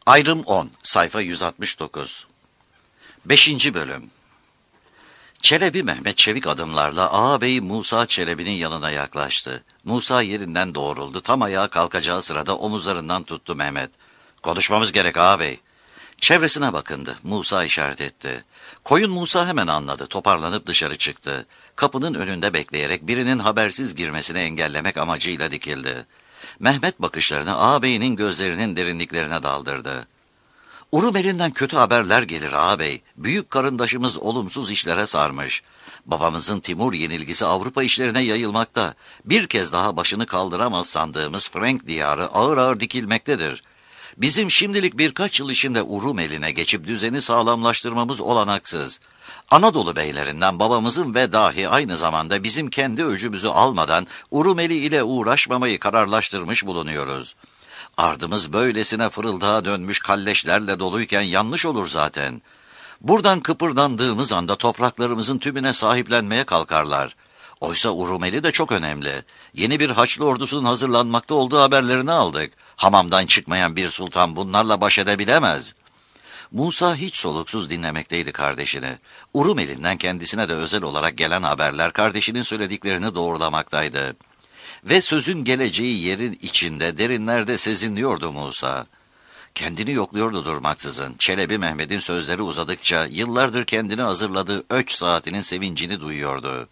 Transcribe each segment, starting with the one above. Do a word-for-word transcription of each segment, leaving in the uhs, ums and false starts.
Ayrım on, sayfa yüz altmış dokuz. beşinci bölüm. Çelebi Mehmet çevik adımlarla ağabey Musa Çelebi'nin yanına yaklaştı. Musa yerinden doğruldu. Tam ayağa kalkacağı sırada omuzlarından tuttu Mehmet. "Konuşmamız gerek ağabey." Çevresine bakındı. Musa işaret etti. Koyun Musa hemen anladı. Toparlanıp dışarı çıktı. Kapının önünde bekleyerek birinin habersiz girmesini engellemek amacıyla dikildi. Mehmet bakışlarını ağabeyinin gözlerinin derinliklerine daldırdı. "Urumeli'nden kötü haberler gelir ağabey. Büyük karındaşımız olumsuz işlere sarmış. Babamızın Timur yenilgisi Avrupa işlerine yayılmakta. Bir kez daha başını kaldıramaz sandığımız Frank diyarı ağır ağır dikilmektedir. Bizim şimdilik birkaç yıl içinde Urumeli'ne geçip düzeni sağlamlaştırmamız olanaksız. Anadolu beylerinden babamızın ve dahi aynı zamanda bizim kendi öcümüzü almadan Urumeli ile uğraşmamayı kararlaştırmış bulunuyoruz. Ardımız böylesine fırıldağa dönmüş kalleşlerle doluyken yanlış olur zaten. Buradan kıpırdandığımız anda topraklarımızın tümüne sahiplenmeye kalkarlar. Oysa Urumeli de çok önemli. Yeni bir Haçlı ordusunun hazırlanmakta olduğu haberlerini aldık. Hamamdan çıkmayan bir sultan bunlarla baş edebilemez." Musa hiç soluksuz dinlemekteydi kardeşini. Urumeli'nden kendisine de özel olarak gelen haberler kardeşinin söylediklerini doğrulamaktaydı. Ve sözün geleceği yerin içinde, derinlerde sezinliyordu Musa. Kendini yokluyordu durmaksızın. Çelebi Mehmet'in sözleri uzadıkça yıllardır kendini hazırladığı öç saatinin sevincini duyuyordu.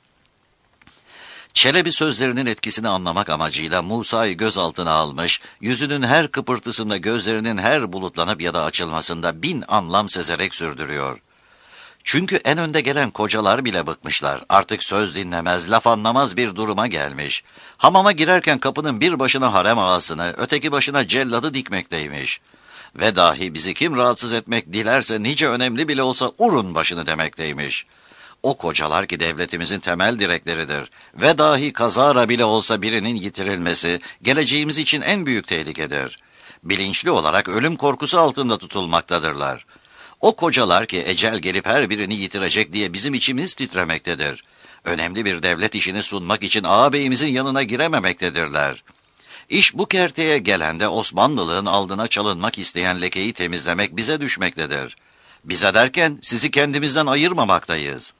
Çelebi sözlerinin etkisini anlamak amacıyla Musa'yı gözaltına almış, yüzünün her kıpırtısında gözlerinin her bulutlanıp ya da açılmasında bin anlam sezerek sürdürüyor. Çünkü en önde gelen kocalar bile bıkmışlar. Artık söz dinlemez, laf anlamaz bir duruma gelmiş. Hamama girerken kapının bir başına harem ağasını, öteki başına celladı dikmekteymiş. Ve dahi bizi kim rahatsız etmek dilerse nice önemli bile olsa urun başını demekteymiş. O kocalar ki devletimizin temel direkleridir. Ve dahi kazara bile olsa birinin yitirilmesi geleceğimiz için en büyük tehlikedir. Bilinçli olarak ölüm korkusu altında tutulmaktadırlar. O kocalar ki ecel gelip her birini yitirecek diye bizim içimiz titremektedir. Önemli bir devlet işini sunmak için ağabeyimizin yanına girememektedirler. İş bu kerteye gelende Osmanlılığın aldına çalınmak isteyen lekeyi temizlemek bize düşmektedir. Bize derken sizi kendimizden ayırmamaktayız."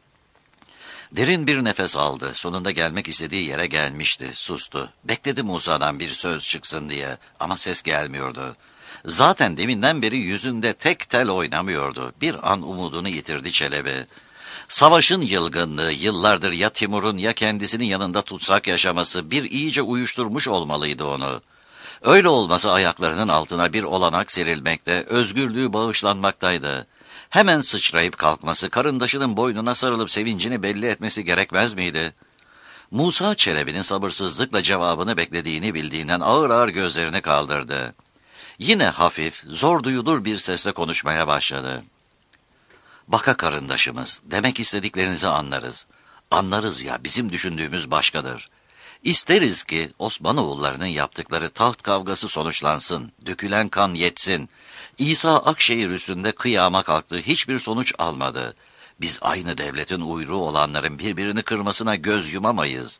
Derin bir nefes aldı. Sonunda gelmek istediği yere gelmişti. Sustu. Bekledi Musa'dan bir söz çıksın diye. Ama ses gelmiyordu. Zaten deminden beri yüzünde tek tel oynamıyordu. Bir an umudunu yitirdi Çelebi. Savaşın yılgınlığı, yıllardır ya Timur'un ya kendisinin yanında tutsak yaşaması bir iyice uyuşturmuş olmalıydı onu. Öyle olmasa ayaklarının altına bir olanak serilmekte, özgürlüğü bağışlanmaktaydı. Hemen sıçrayıp kalkması, karındaşının boynuna sarılıp sevincini belli etmesi gerekmez miydi? Musa Çelebi'nin sabırsızlıkla cevabını beklediğini bildiğinden ağır ağır gözlerini kaldırdı. Yine hafif, zor duyulur bir sesle konuşmaya başladı. "Baka karındaşımız, demek istediklerinizi anlarız. Anlarız ya, bizim düşündüğümüz başkadır. İsteriz ki Osmanoğullarının yaptıkları taht kavgası sonuçlansın, dökülen kan yetsin. İsa Akşehir üstünde kıyama kalktı, hiçbir sonuç almadı. Biz aynı devletin uyruğu olanların birbirini kırmasına göz yumamayız.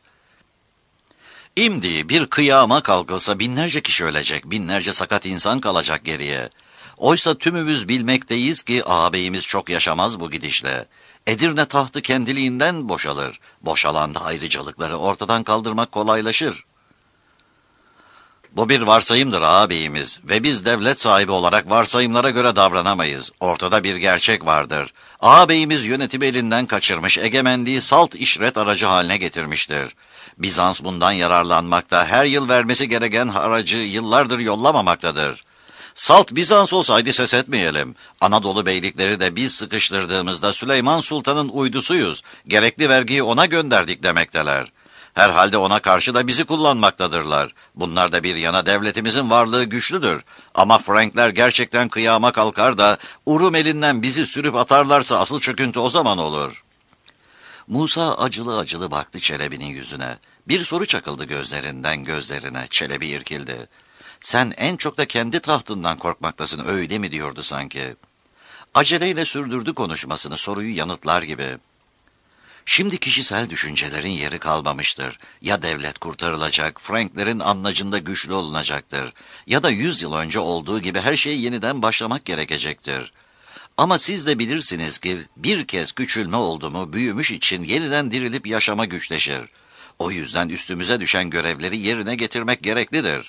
İmdi bir kıyama kalkılsa binlerce kişi ölecek, binlerce sakat insan kalacak geriye. Oysa tümümüz bilmekteyiz ki ağabeyimiz çok yaşamaz bu gidişle. Edirne tahtı kendiliğinden boşalır. Boşalanda ayrıcalıkları ortadan kaldırmak kolaylaşır. Bu bir varsayımdır ağabeyimiz ve biz devlet sahibi olarak varsayımlara göre davranamayız. Ortada bir gerçek vardır. Ağabeyimiz yönetimi elinden kaçırmış, egemenliği salt işret aracı haline getirmiştir. Bizans bundan yararlanmakta, her yıl vermesi gereken haracı yıllardır yollamamaktadır. Salt Bizans olsaydı ses etmeyelim. Anadolu beylikleri de biz sıkıştırdığımızda Süleyman Sultan'ın uydusuyuz, gerekli vergiyi ona gönderdik demekteler. Herhalde ona karşı da bizi kullanmaktadırlar. Bunlar da bir yana devletimizin varlığı güçlüdür. Ama Frankler gerçekten kıyama kalkar da Urumeli'nden bizi sürüp atarlarsa asıl çöküntü o zaman olur." Musa acılı acılı baktı Çelebi'nin yüzüne. Bir soru çakıldı gözlerinden gözlerine. Çelebi irkildi. "Sen en çok da kendi tahtından korkmaktasın, öyle mi?" diyordu sanki. Aceleyle sürdürdü konuşmasını, soruyu yanıtlar gibi. Şimdi kişisel düşüncelerin yeri kalmamıştır. Ya devlet kurtarılacak, Franklerin anlacında güçlü olunacaktır. Ya da yüz yıl önce olduğu gibi her şey yeniden başlamak gerekecektir. Ama siz de bilirsiniz ki bir kez küçülme oldu mu büyümüş için yeniden dirilip yaşama güçleşir. O yüzden üstümüze düşen görevleri yerine getirmek gereklidir.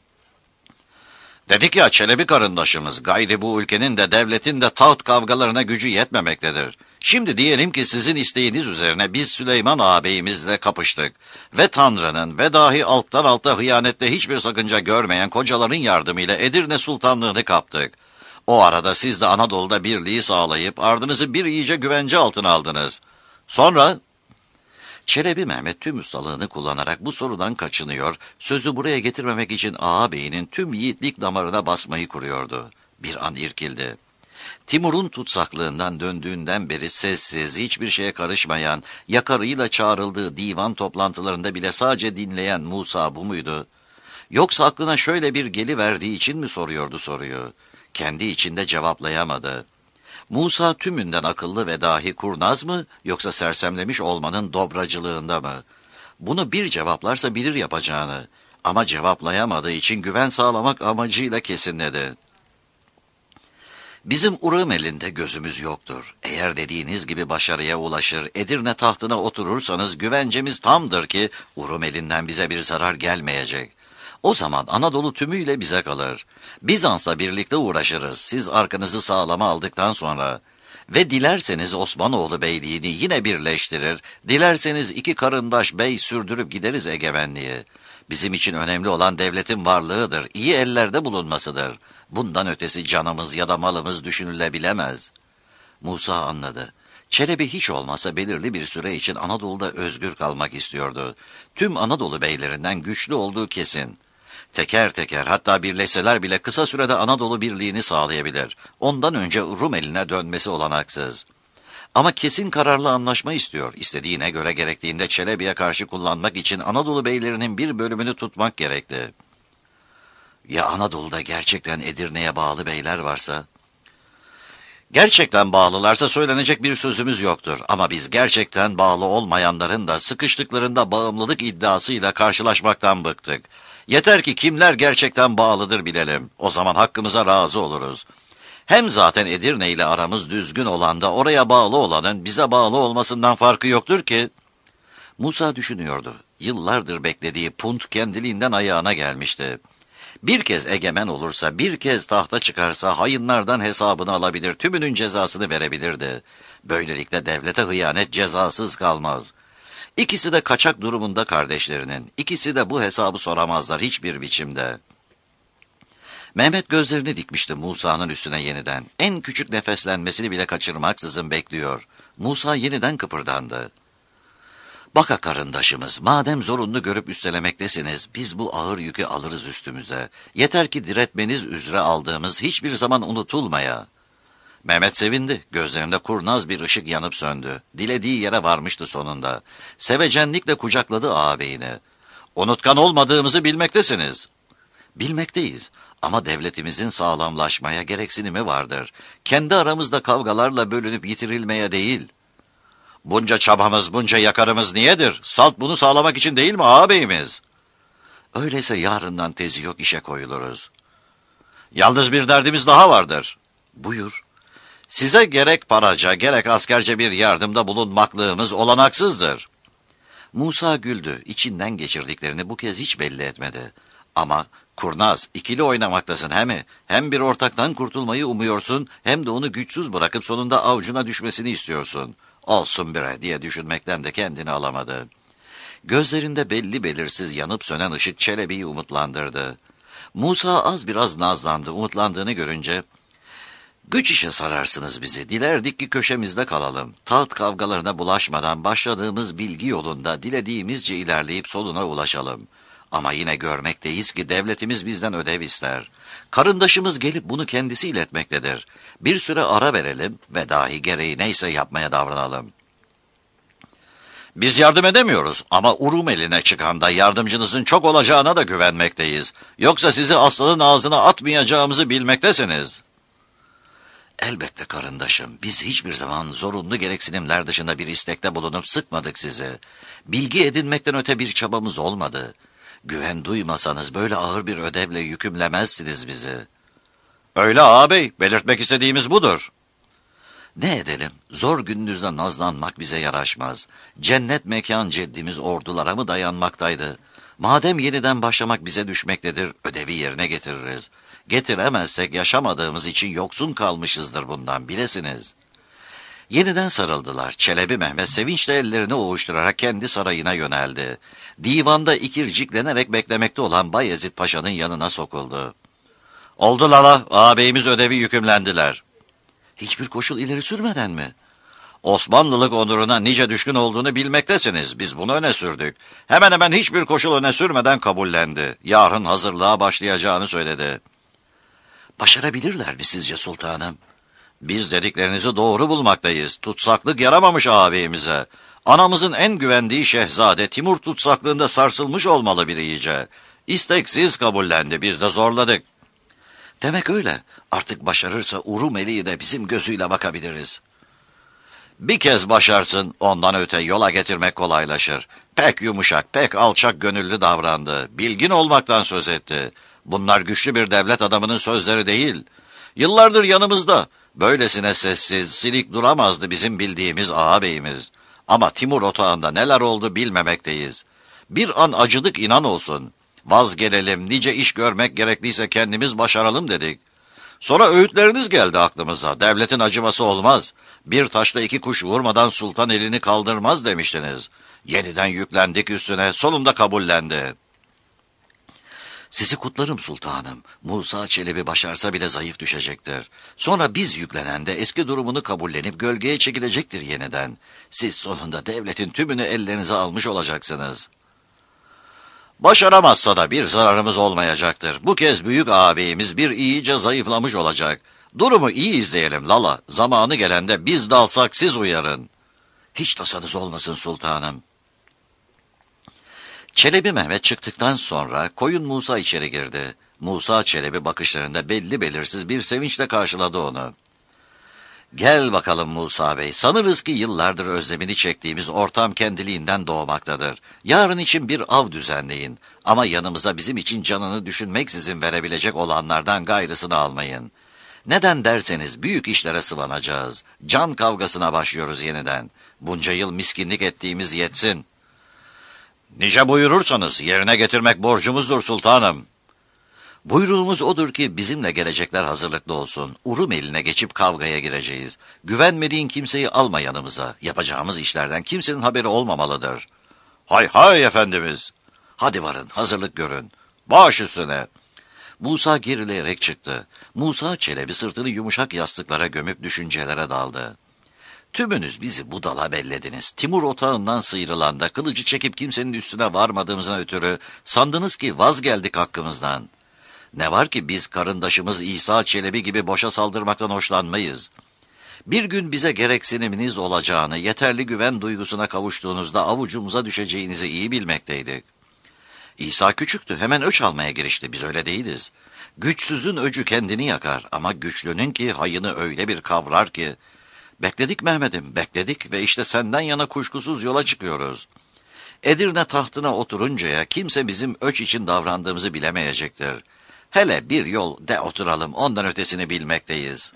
Dedik ya Çelebi karındaşımız, gayri bu ülkenin de devletin de taht kavgalarına gücü yetmemektedir. Şimdi diyelim ki sizin isteğiniz üzerine biz Süleyman ağabeyimizle kapıştık ve Tanrı'nın ve dahi alttan alta hıyanette hiçbir sakınca görmeyen kocaların yardımıyla Edirne Sultanlığını kaptık. O arada siz de Anadolu'da birliği sağlayıp ardınızı bir iyice güvence altına aldınız. Sonra Çelebi Mehmet tüm ustalığını kullanarak bu sorudan kaçınıyor, sözü buraya getirmemek için ağabeyinin tüm yiğitlik damarına basmayı kuruyordu. Bir an irkildi. Timur'un tutsaklığından döndüğünden beri sessiz, hiçbir şeye karışmayan, yakarıyla çağrıldığı divan toplantılarında bile sadece dinleyen Musa bu muydu? Yoksa aklına şöyle bir geliverdiği için mi soruyordu soruyu? Kendi içinde cevaplayamadı. Musa tümünden akıllı ve dahi kurnaz mı, yoksa sersemlemiş olmanın dobracılığında mı? Bunu bir cevaplarsa bilir yapacağını, ama cevaplayamadığı için güven sağlamak amacıyla kesinledi. Bizim Urumeli'nde gözümüz yoktur. Eğer dediğiniz gibi başarıya ulaşır, Edirne tahtına oturursanız güvencemiz tamdır ki Urumeli'nden bize bir zarar gelmeyecek. O zaman Anadolu tümüyle bize kalır. Bizans'la birlikte uğraşırız, siz arkanızı sağlama aldıktan sonra. Ve dilerseniz Osmanoğlu beyliğini yine birleştirir, dilerseniz iki karındaş bey sürdürüp gideriz egemenliği. Bizim için önemli olan devletin varlığıdır, iyi ellerde bulunmasıdır. Bundan ötesi canımız ya da malımız düşünülebilemez. Musa anladı. Çelebi hiç olmazsa belirli bir süre için Anadolu'da özgür kalmak istiyordu. Tüm Anadolu beylerinden güçlü olduğu kesin. Teker teker, hatta birleşseler bile kısa sürede Anadolu birliğini sağlayabilir. Ondan önce Rum eline dönmesi olanaksız. Ama kesin kararlı anlaşma istiyor. İstediğine göre gerektiğinde Çelebi'ye karşı kullanmak için Anadolu beylerinin bir bölümünü tutmak gerekli. Ya Anadolu'da gerçekten Edirne'ye bağlı beyler varsa? Gerçekten bağlılarsa söylenecek bir sözümüz yoktur. Ama biz gerçekten bağlı olmayanların da sıkıştıklarında bağımlılık iddiasıyla karşılaşmaktan bıktık. Yeter ki kimler gerçekten bağlıdır bilelim. O zaman hakkımıza razı oluruz. Hem zaten Edirne ile aramız düzgün olan da oraya bağlı olanın bize bağlı olmasından farkı yoktur ki. Musa düşünüyordu. Yıllardır beklediği punt kendiliğinden ayağına gelmişti. Bir kez egemen olursa, bir kez tahta çıkarsa hayınlardan hesabını alabilir, tümünün cezasını verebilirdi. Böylelikle devlete hıyanet cezasız kalmaz. İkisi de kaçak durumunda kardeşlerinin, ikisi de bu hesabı soramazlar hiçbir biçimde. Mehmet gözlerini dikmişti Musa'nın üstüne yeniden. En küçük nefeslenmesini bile kaçırmaksızın bekliyor. Musa yeniden kıpırdandı. Baka karındaşımız, madem zorunlu görüp üstelemektesiniz, biz bu ağır yükü alırız üstümüze. Yeter ki diretmeniz üzere aldığımız hiçbir zaman unutulmaya. Mehmet sevindi, gözlerinde kurnaz bir ışık yanıp söndü. Dilediği yere varmıştı sonunda. Sevecenlikle kucakladı ağabeyini. Unutkan olmadığımızı bilmektesiniz. Bilmekteyiz. Ama devletimizin sağlamlaşmaya gereksinimi vardır. Kendi aramızda kavgalarla bölünüp yitirilmeye değil. Bunca çabamız, bunca yakarımız niyedir? Salt bunu sağlamak için değil mi ağabeyimiz? Öyleyse yarından tezi yok işe koyuluruz. Yalnız bir derdimiz daha vardır. Buyur. Size gerek paraca, gerek askerce bir yardımda bulunmaklığımız olanaksızdır. Musa güldü. İçinden geçirdiklerini bu kez hiç belli etmedi. Ama kurnaz, ikili oynamaktasın he mi? Hem bir ortaktan kurtulmayı umuyorsun, hem de onu güçsüz bırakıp sonunda avucuna düşmesini istiyorsun. Olsun bre diye düşünmekten de kendini alamadı. Gözlerinde belli belirsiz yanıp sönen ışık Çelebi'yi umutlandırdı. Musa az biraz nazlandı, umutlandığını görünce, "Güç işe sararsınız bizi, dilerdik ki köşemizde kalalım. Taht kavgalarına bulaşmadan başladığımız bilgi yolunda dilediğimizce ilerleyip sonuna ulaşalım. Ama yine görmekteyiz ki devletimiz bizden ödev ister. Karındaşımız gelip bunu kendisi iletmektedir. Bir süre ara verelim ve dahi gereği neyse yapmaya davranalım." Biz yardım edemiyoruz ama Urumeli'ne çıkanda yardımcınızın çok olacağına da güvenmekteyiz. Yoksa sizi aslanın ağzına atmayacağımızı bilmektesiniz. Elbette karındaşım, biz hiçbir zaman zorunlu gereksinimler dışında bir istekte bulunup sıkmadık sizi. Bilgi edinmekten öte bir çabamız olmadı. Güven duymasanız böyle ağır bir ödevle yükümlemezsiniz bizi. Öyle ağabey, belirtmek istediğimiz budur. Ne edelim, zor gününüzde nazlanmak bize yaraşmaz. Cennet mekan ceddimiz ordulara mı dayanmaktaydı? Madem yeniden başlamak bize düşmektedir, ödevi yerine getiririz. Getiremezsek yaşamadığımız için yoksun kalmışızdır bundan, bilesiniz. Yeniden sarıldılar. Çelebi Mehmet sevinçle ellerini ovuşturarak kendi sarayına yöneldi. Divanda ikirciklenerek beklemekte olan Bayezid Paşa'nın yanına sokuldu. Oldu lala, ağabeyimiz ödevi yükümlendiler. Hiçbir koşul ileri sürmeden mi? Osmanlılık onuruna nice düşkün olduğunu bilmektesiniz. Biz bunu öne sürdük. Hemen hemen hiçbir koşul öne sürmeden kabullendi. Yarın hazırlığa başlayacağını söyledi. Başarabilirler mi sizce sultanım? Biz dediklerinizi doğru bulmaktayız. Tutsaklık yaramamış ağabeyimize. Anamızın en güvendiği şehzade Timur tutsaklığında sarsılmış olmalı bir iyice. İsteksiz kabullendi, biz de zorladık. Demek öyle. Artık başarırsa Urumeli'yi de bizim gözüyle bakabiliriz. Bir kez başarsın, ondan öte yola getirmek kolaylaşır. Pek yumuşak, pek alçak gönüllü davrandı. Bilgin olmaktan söz etti. Bunlar güçlü bir devlet adamının sözleri değil. Yıllardır yanımızda. Böylesine sessiz, silik duramazdı bizim bildiğimiz ağabeyimiz. Ama Timur otağında neler oldu bilmemekteyiz. Bir an acıdık, inan olsun. Vazgelelim, nice iş görmek gerekliyse kendimiz başaralım dedik. Sonra öğütleriniz geldi aklımıza. Devletin acıması olmaz. Bir taşla iki kuş vurmadan sultan elini kaldırmaz demiştiniz. Yeniden yüklendik üstüne, sonunda kabullendi. Sizi kutlarım sultanım. Musa Çelebi başarsa bile zayıf düşecektir. Sonra biz yüklenende eski durumunu kabullenip gölgeye çekilecektir yeniden. Siz sonunda devletin tümünü ellerinize almış olacaksınız. Başaramazsa da bir zararımız olmayacaktır. Bu kez büyük ağabeyimiz bir iyice zayıflamış olacak. Durumu iyi izleyelim lala. Zamanı gelende biz dalsak siz uyarın. Hiç tasanız olmasın sultanım. Çelebi Mehmet çıktıktan sonra koyun Musa içeri girdi. Musa Çelebi bakışlarında belli belirsiz bir sevinçle karşıladı onu. Gel bakalım Musa Bey, sanırız ki yıllardır özlemini çektiğimiz ortam kendiliğinden doğmaktadır. Yarın için bir av düzenleyin ama yanımıza bizim için canını düşünmeksizin verebilecek olanlardan gayrısını almayın. Neden derseniz büyük işlere sıvanacağız. Can kavgasına başlıyoruz yeniden. Bunca yıl miskinlik ettiğimiz yetsin. Nice buyurursanız yerine getirmek borcumuzdur sultanım. Buyruğumuz odur ki bizimle gelecekler hazırlıklı olsun. Urum eline geçip kavgaya gireceğiz. Güvenmediğin kimseyi alma yanımıza. Yapacağımız işlerden kimsenin haberi olmamalıdır. Hay hay efendimiz. Hadi varın, hazırlık görün. Baş üstüne. Musa gerileyerek çıktı. Musa Çelebi sırtını yumuşak yastıklara gömüp düşüncelere daldı. Tümünüz bizi budala bellediniz. Timur otağından sıyrılan da kılıcı çekip kimsenin üstüne varmadığımızdan ötürü sandınız ki vazgeldik hakkımızdan. Ne var ki biz karındaşımız İsa Çelebi gibi boşa saldırmaktan hoşlanmayız. Bir gün bize gereksiniminiz olacağını, yeterli güven duygusuna kavuştuğunuzda avucumuza düşeceğinizi iyi bilmekteydik. İsa küçüktü, hemen öç almaya girişti, biz öyle değiliz. Güçsüzün öcü kendini yakar ama güçlünün ki hayını öyle bir kavrar ki... Bekledik Mehmet'im, bekledik ve işte senden yana kuşkusuz yola çıkıyoruz. Edirne tahtına oturuncaya kimse bizim öç için davrandığımızı bilemeyecektir. Hele bir yol de oturalım, ondan ötesini bilmekteyiz.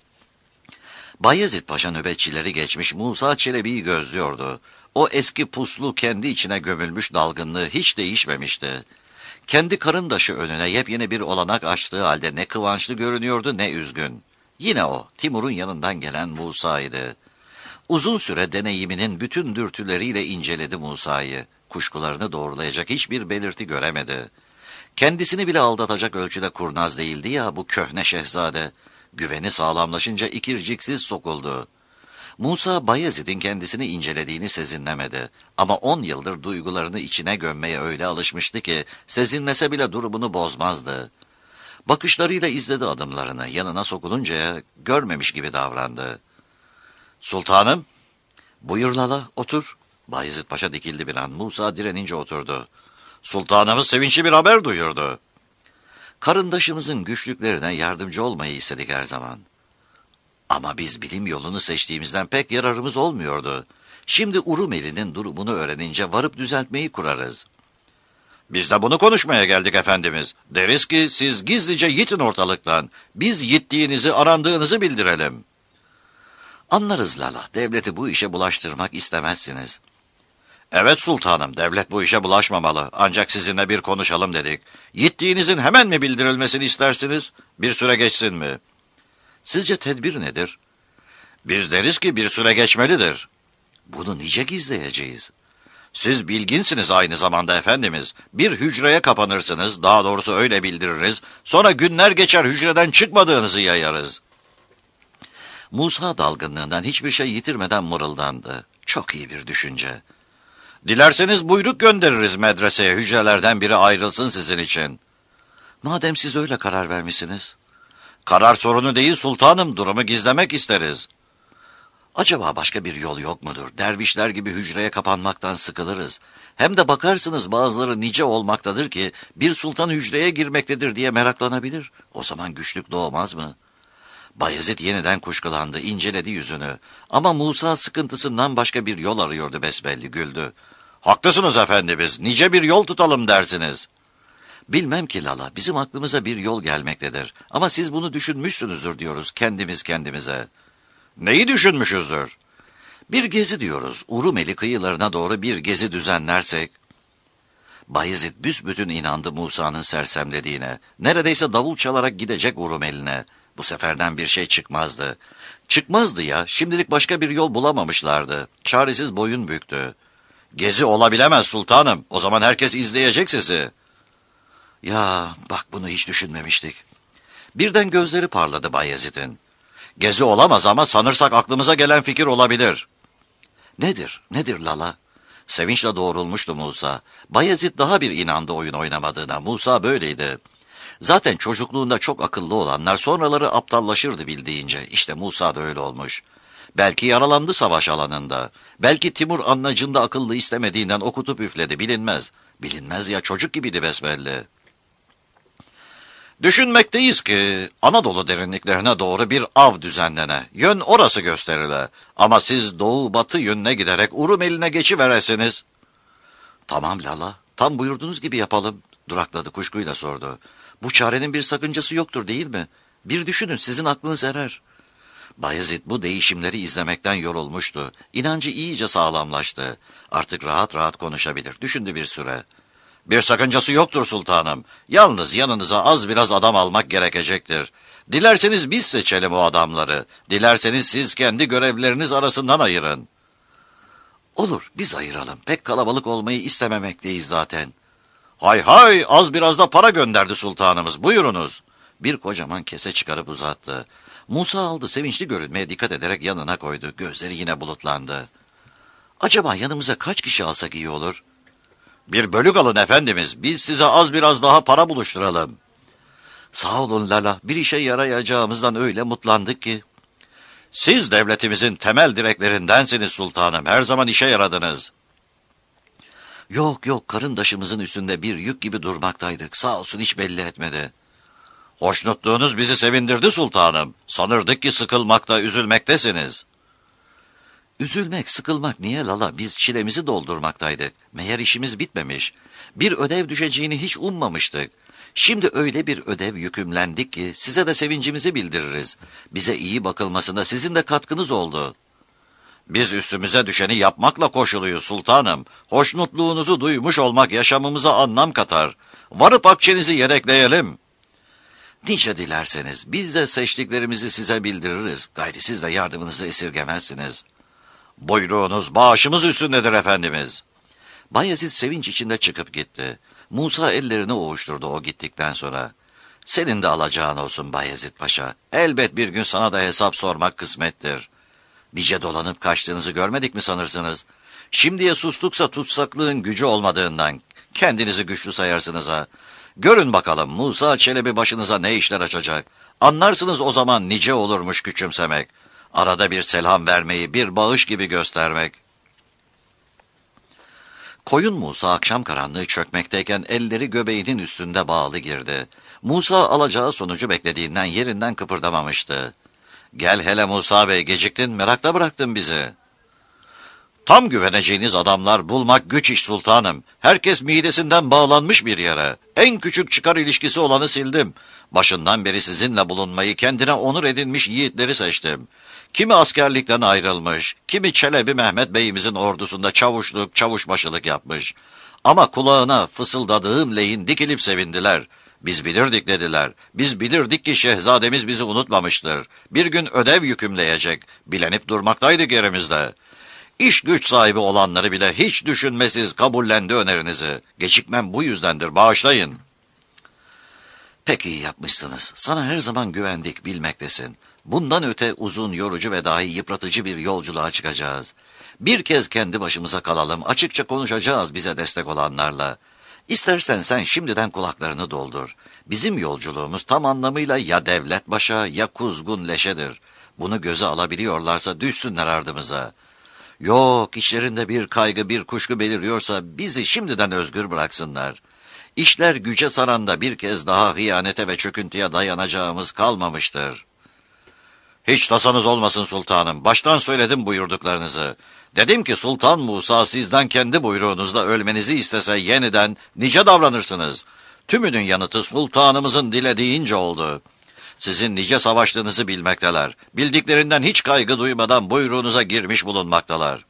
Bayezid Paşa nöbetçileri geçmiş Musa Çelebi'yi gözlüyordu. O eski puslu kendi içine gömülmüş dalgınlığı hiç değişmemişti. Kendi karındaşı önüne yepyeni bir olanak açtığı halde ne kıvançlı görünüyordu ne üzgün. Yine o, Timur'un yanından gelen Musa'ydı. Uzun süre deneyiminin bütün dürtüleriyle inceledi Musa'yı. Kuşkularını doğrulayacak hiçbir belirti göremedi. Kendisini bile aldatacak ölçüde kurnaz değildi ya bu köhne şehzade. Güveni sağlamlaşınca ikirciksiz sokuldu. Musa Bayezid'in kendisini incelediğini sezinlemedi. Ama on yıldır duygularını içine gömmeye öyle alışmıştı ki sezinlese bile durumunu bozmazdı. Bakışlarıyla izledi adımlarını, yanına sokuluncaya görmemiş gibi davrandı. Sultanım, buyur lala, otur. Bayezid Paşa dikildi bir an, Musa direnince oturdu. Sultanımız sevinçli bir haber duyurdu. Karındaşımızın güçlüklerine yardımcı olmayı istedik her zaman. Ama biz bilim yolunu seçtiğimizden pek yararımız olmuyordu. Şimdi Urumeli'nin durumunu öğrenince varıp düzeltmeyi kurarız. Biz de bunu konuşmaya geldik efendimiz. Deriz ki siz gizlice yitin ortalıktan. Biz yittiğinizi, arandığınızı bildirelim. Anlarız Lala, devleti bu işe bulaştırmak istemezsiniz. Evet sultanım, devlet bu işe bulaşmamalı. Ancak sizinle bir konuşalım dedik. Yittiğinizin hemen mi bildirilmesini istersiniz? Bir süre geçsin mi? Sizce tedbir nedir? Biz deriz ki bir süre geçmelidir. Bunu nice gizleyeceğiz? Siz bilginsiniz aynı zamanda efendimiz. Bir hücreye kapanırsınız, daha doğrusu öyle bildiririz. Sonra günler geçer hücreden çıkmadığınızı yayarız. Musa dalgınlığından hiçbir şey yitirmeden mırıldandı. Çok iyi bir düşünce. Dilerseniz buyruk göndeririz medreseye, hücrelerden biri ayrılsın sizin için. Madem siz öyle karar vermişsiniz. Karar sorunu değil sultanım, durumu gizlemek isteriz. Acaba başka bir yol yok mudur? Dervişler gibi hücreye kapanmaktan sıkılırız. Hem de bakarsınız bazıları nice olmaktadır ki bir sultan hücreye girmektedir diye meraklanabilir. O zaman güçlük doğmaz mı? Bayezid yeniden kuşkulandı, inceledi yüzünü. Ama Musa sıkıntısından başka bir yol arıyordu besbelli, güldü. Haklısınız efendimiz, nice bir yol tutalım dersiniz. Bilmem ki Lala, bizim aklımıza bir yol gelmektedir. Ama siz bunu düşünmüşsünüzdür diyoruz kendimiz kendimize. Neyi düşünmüşüzdür? Bir gezi diyoruz, Urumeli kıyılarına doğru bir gezi düzenlersek. Bayezid büsbütün inandı Musa'nın sersemlediğine. Neredeyse davul çalarak gidecek Urumeli'ne. Bu seferden bir şey çıkmazdı. Çıkmazdı ya, şimdilik başka bir yol bulamamışlardı. Çaresiz boyun büktü. Gezi olabilemez sultanım, o zaman herkes izleyecek sizi. Ya bak bunu hiç düşünmemiştik. Birden gözleri parladı Bayezid'in. Gezi olamaz ama sanırsak aklımıza gelen fikir olabilir. Nedir, nedir Lala? Sevinçle doğrulmuştu Musa. Bayezid daha bir inandı oyun oynamadığına. Musa böyleydi. Zaten çocukluğunda çok akıllı olanlar sonraları aptallaşırdı bildiğince. İşte Musa da öyle olmuş. Belki yaralandı savaş alanında. Belki Timur annacında akıllı istemediğinden okutup üfledi, bilinmez. Bilinmez ya, çocuk gibiydi besbelli. Düşünmekteyiz ki Anadolu derinliklerine doğru bir av düzenlene, yön orası gösterile. Ama siz doğu batı yönüne giderek Urumeli'ne geçiveresiniz. Tamam Lala, tam buyurduğunuz gibi yapalım, durakladı kuşkuyla sordu. Bu çarenin bir sakıncası yoktur değil mi? Bir düşünün, sizin aklınız erer. Bayezid bu değişimleri izlemekten yorulmuştu. İnancı iyice sağlamlaştı. Artık rahat rahat konuşabilir, düşündü bir süre. Bir sakıncası yoktur sultanım. Yalnız yanınıza az biraz adam almak gerekecektir. Dilerseniz biz seçelim o adamları. Dilerseniz siz kendi görevleriniz arasından ayırın. Olur, biz ayıralım. Pek kalabalık olmayı istememekteyiz zaten. Hay hay, az biraz da para gönderdi sultanımız. Buyurunuz. Bir kocaman kese çıkarıp uzattı. Musa aldı, sevinçli görünmeye dikkat ederek yanına koydu. Gözleri yine bulutlandı. Acaba yanımıza kaç kişi alsak iyi olur? Bir bölük alın efendimiz, biz size az biraz daha para buluşturalım. Sağ olun Lala, bir işe yarayacağımızdan öyle mutlandık ki. Siz devletimizin temel direklerindensiniz sultanım, her zaman işe yaradınız. Yok yok, karındaşımızın üstünde bir yük gibi durmaktaydık, sağ olsun hiç belli etmedi. Hoşnutluğunuz bizi sevindirdi sultanım, sanırdık ki sıkılmakta, üzülmektesiniz. Üzülmek, sıkılmak niye Lala? Biz çilemizi doldurmaktaydık. Meğer işimiz bitmemiş. Bir ödev düşeceğini hiç ummamıştık. Şimdi öyle bir ödev yükümlendik ki size de sevincimizi bildiririz. Bize iyi bakılmasında sizin de katkınız oldu. Biz üstümüze düşeni yapmakla koşuluyuz sultanım. Hoşnutluğunuzu duymuş olmak yaşamımıza anlam katar. Varıp akçenizi yedekleyelim. Nice dilerseniz biz de seçtiklerimizi size bildiririz. Gayri siz de yardımınızı esirgemezsiniz. Buyruğunuz bağışımız üstündedir efendimiz. Bayezid sevinç içinde çıkıp gitti. Musa ellerini ovuşturdu o gittikten sonra. Senin de alacağın olsun Bayezid Paşa. Elbet bir gün sana da hesap sormak kısmettir. Nice dolanıp kaçtığınızı görmedik mi sanırsınız? Şimdiye sustuksa tutsaklığın gücü olmadığından kendinizi güçlü sayarsınız ha. Görün bakalım Musa Çelebi başınıza ne işler açacak. Anlarsınız o zaman nice olurmuş küçümsemek. Arada bir selam vermeyi bir bağış gibi göstermek. Koyun Musa akşam karanlığı çökmekteyken elleri göbeğinin üstünde bağlı girdi. Musa alacağı sonucu beklediğinden yerinden kıpırdamamıştı. Gel hele Musa Bey, geciktin, merakta bıraktın bizi. Tam güveneceğiniz adamlar bulmak güç iş sultanım. Herkes midesinden bağlanmış bir yere. En küçük çıkar ilişkisi olanı sildim. Başından beri sizinle bulunmayı kendine onur edinmiş yiğitleri seçtim. Kimi askerlikten ayrılmış, kimi Çelebi Mehmet Bey'imizin ordusunda çavuşluk, çavuşbaşılık yapmış. Ama kulağına fısıldadığım leyin dikilip sevindiler. Biz bilirdik dediler. Biz bilirdik ki şehzademiz bizi unutmamıştır. Bir gün ödev yükümleyecek. Bilenip durmaktaydık yerimizde. İş güç sahibi olanları bile hiç düşünmesiz kabullendi önerinizi. Gecikmem bu yüzdendir, bağışlayın. Pek iyi yapmışsınız. Sana her zaman güvendik, bilmektesin. Bundan öte uzun, yorucu ve dahi yıpratıcı bir yolculuğa çıkacağız. Bir kez kendi başımıza kalalım, açıkça konuşacağız bize destek olanlarla. İstersen sen şimdiden kulaklarını doldur. Bizim yolculuğumuz tam anlamıyla ya devlet başa ya kuzgun leşedir. Bunu göze alabiliyorlarsa düşsünler ardımıza. Yok, içlerinde bir kaygı, bir kuşku beliriyorsa bizi şimdiden özgür bıraksınlar. İşler güce saranda bir kez daha hıyanete ve çöküntüye dayanacağımız kalmamıştır. Hiç tasanız olmasın sultanım. Baştan söyledim buyurduklarınızı. Dedim ki Sultan Musa sizden kendi buyruğunuzla ölmenizi istese yeniden nice davranırsınız. Tümünün yanıtı sultanımızın dilediğince oldu. Sizin nice savaştığınızı bilmekteler. Bildiklerinden hiç kaygı duymadan buyruğunuza girmiş bulunmaktalar.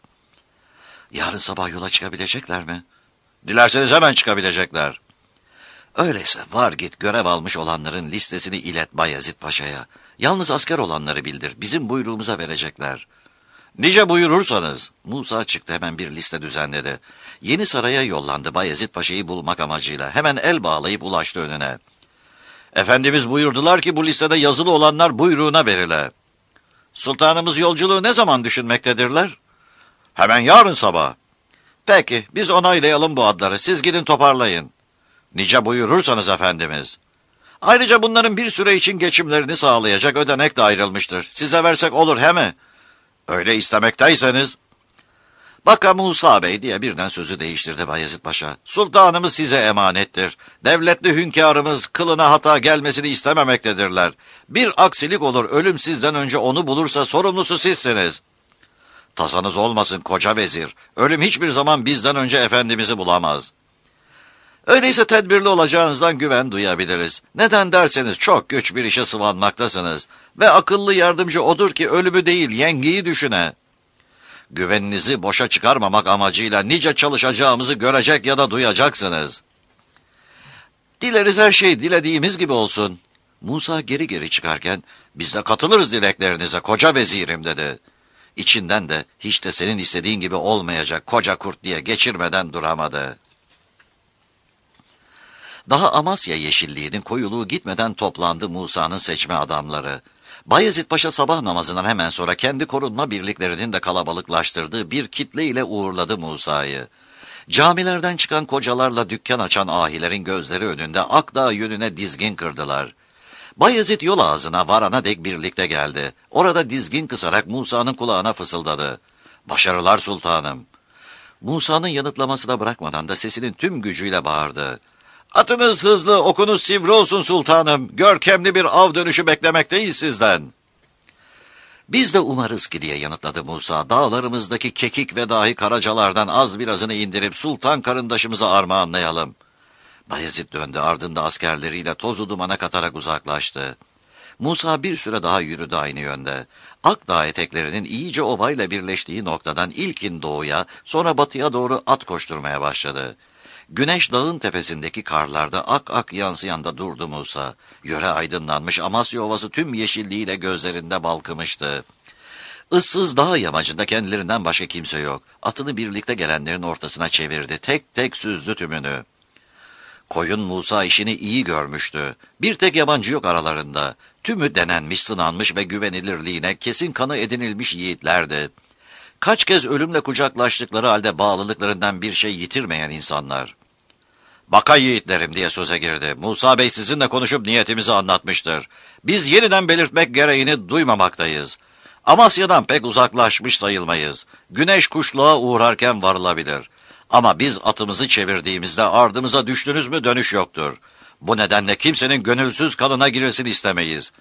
Yarın sabah yola çıkabilecekler mi? Dilerseniz hemen çıkabilecekler. Öyleyse var git görev almış olanların listesini ilet Bayezid Paşa'ya. Yalnız asker olanları bildir. Bizim buyruğumuza verecekler. Nice buyurursanız. Musa çıktı, hemen bir liste düzenledi. Yeni saraya yollandı Bayezid Paşa'yı bulmak amacıyla. Hemen el bağlayıp ulaştı önüne. Efendimiz buyurdular ki bu listede yazılı olanlar buyruğuna verile. Sultanımız yolculuğu ne zaman düşünmektedirler? Hemen yarın sabah. Peki, biz onaylayalım bu adları. Siz gidin toparlayın. Nice buyurursanız efendimiz. Ayrıca bunların bir süre için geçimlerini sağlayacak ödenek de ayrılmıştır. Size versek olur he mi? Öyle istemekteyseniz. Baka Musa Bey diye birden sözü değiştirdi Bayezid Paşa. Sultanımız size emanettir. Devletli hünkârımız kılına hata gelmesini istememektedirler. Bir aksilik olur, ölüm sizden önce onu bulursa sorumlusu sizsiniz. Tasanız olmasın koca vezir. Ölüm hiçbir zaman bizden önce efendimizi bulamaz. Öyleyse tedbirli olacağınızdan güven duyabiliriz. Neden derseniz çok güç bir işe sıvanmaktasınız. Ve akıllı yardımcı odur ki ölümü değil yengeyi düşüne. Güveninizi boşa çıkarmamak amacıyla nice çalışacağımızı görecek ya da duyacaksınız. Dileriz her şey dilediğimiz gibi olsun. Musa geri geri çıkarken biz de katılırız dileklerinize koca vezirim dedi. İçinden de hiç de senin istediğin gibi olmayacak koca kurt diye geçirmeden duramadı. Daha Amasya yeşilliğinin koyuluğu gitmeden toplandı Musa'nın seçme adamları. Bayezid Paşa sabah namazından hemen sonra kendi korunma birliklerinin de kalabalıklaştırdığı bir kitle ile uğurladı Musa'yı. Camilerden çıkan kocalarla dükkan açan ahilerin gözleri önünde Akdağ yönüne dizgin kırdılar. Bayezid yol ağzına varana dek birlikte geldi. Orada dizgin kısarak Musa'nın kulağına fısıldadı. Başarılar sultanım. Musa'nın yanıtlamasına bırakmadan da sesinin tüm gücüyle bağırdı. Atınız hızlı, okunuz sivri olsun sultanım. Görkemli bir av dönüşü beklemekteyiz sizden. Biz de umarız ki diye yanıtladı Musa. Dağlarımızdaki kekik ve dahi karacalardan az birazını indirip sultan karındaşımıza armağanlayalım. Bayezid döndü, ardında askerleriyle tozu dumana katarak uzaklaştı. Musa bir süre daha yürüdü aynı yönde. Akdağ eteklerinin iyice ovayla birleştiği noktadan ilkin doğuya, sonra batıya doğru at koşturmaya başladı. Güneş dağın tepesindeki karlarda ak ak yansıyan da durdu Musa. Yöre aydınlanmış, Amasya Ovası tüm yeşilliğiyle gözlerinde balkımıştı. Issız dağ yamacında kendilerinden başka kimse yok. Atını birlikte gelenlerin ortasına çevirdi. Tek tek süzdü tümünü. Koyun Musa işini iyi görmüştü. Bir tek yabancı yok aralarında. Tümü denenmiş, sınanmış ve güvenilirliğine kesin kanı edinilmiş yiğitlerdi. Kaç kez ölümle kucaklaştıkları halde bağlılıklarından bir şey yitirmeyen insanlar. Baka yiğitlerim diye söze girdi. Musa Bey sizinle konuşup niyetimizi anlatmıştır. Biz yeniden belirtmek gereğini duymamaktayız. Amasya'dan pek uzaklaşmış sayılmayız. Güneş kuşluğa uğrarken varılabilir. Ama biz atımızı çevirdiğimizde ardımıza düştünüz mü dönüş yoktur. Bu nedenle kimsenin gönülsüz kanına girmesini istemeyiz.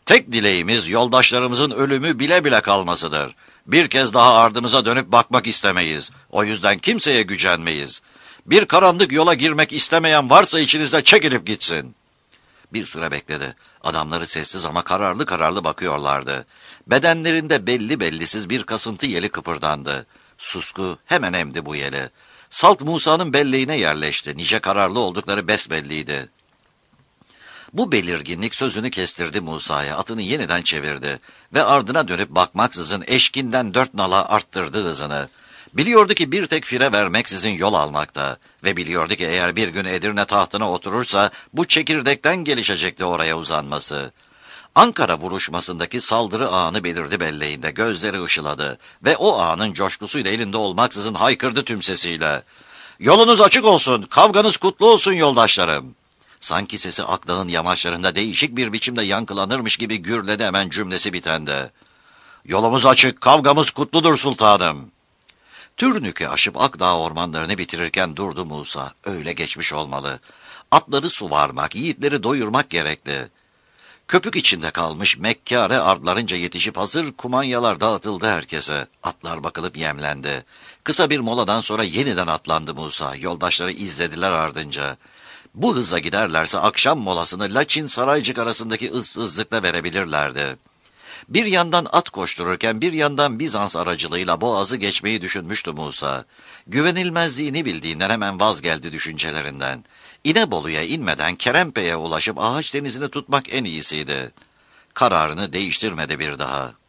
Tek dileğimiz yoldaşlarımızın ölümü bile bile kalmasıdır. Bir kez daha ardımıza dönüp bakmak istemeyiz. O yüzden kimseye gücenmeyiz. Bir karanlık yola girmek istemeyen varsa içinizde çekilip gitsin. Bir süre bekledi. Adamları sessiz ama kararlı kararlı bakıyorlardı. Bedenlerinde belli bellisiz bir kasıntı yeli kıpırdandı. Susku hemen emdi bu yeli. Salt Musa'nın belleğine yerleşti. Nice kararlı oldukları besbelliydi. Bu belirginlik sözünü kestirdi Musa'ya. Atını yeniden çevirdi. Ve ardına dönüp bakmaksızın eşkinden dört nala arttırdı hızını. Biliyordu ki bir tek fire vermeksizin yol almakta. Ve biliyordu ki eğer bir gün Edirne tahtına oturursa bu çekirdekten gelişecekti oraya uzanması. Ankara vuruşmasındaki saldırı anı belirdi belleğinde, gözleri ışıladı ve o anın coşkusuyla elinde olmaksızın haykırdı tüm sesiyle. "Yolunuz açık olsun, kavganız kutlu olsun yoldaşlarım." Sanki sesi Akdağ'ın yamaçlarında değişik bir biçimde yankılanırmış gibi gürledi hemen cümlesi bitende. "Yolumuz açık, kavgamız kutludur sultanım." Türnük'ü aşıp Akdağ ormanlarını bitirirken durdu Musa. Öyle geçmiş olmalı. Atları suvarmak, yiğitleri doyurmak gerekli. Köpük içinde kalmış Mekkâre ardlarınca yetişip hazır kumanyalar dağıtıldı herkese. Atlar bakılıp yemlendi. Kısa bir moladan sonra yeniden atlandı Musa. Yoldaşları izlediler ardınca. Bu hızla giderlerse akşam molasını Laçin Saraycık arasındaki ıssızlıkla verebilirlerdi. Bir yandan at koştururken bir yandan Bizans aracılığıyla Boğaz'ı geçmeyi düşünmüştü Musa. Güvenilmezliğini bildiğinden hemen vazgeçti düşüncelerinden. İnebolu'ya inmeden Kerempe'ye ulaşıp Ağaç Denizi'ni tutmak en iyisiydi. Kararını değiştirmedi bir daha.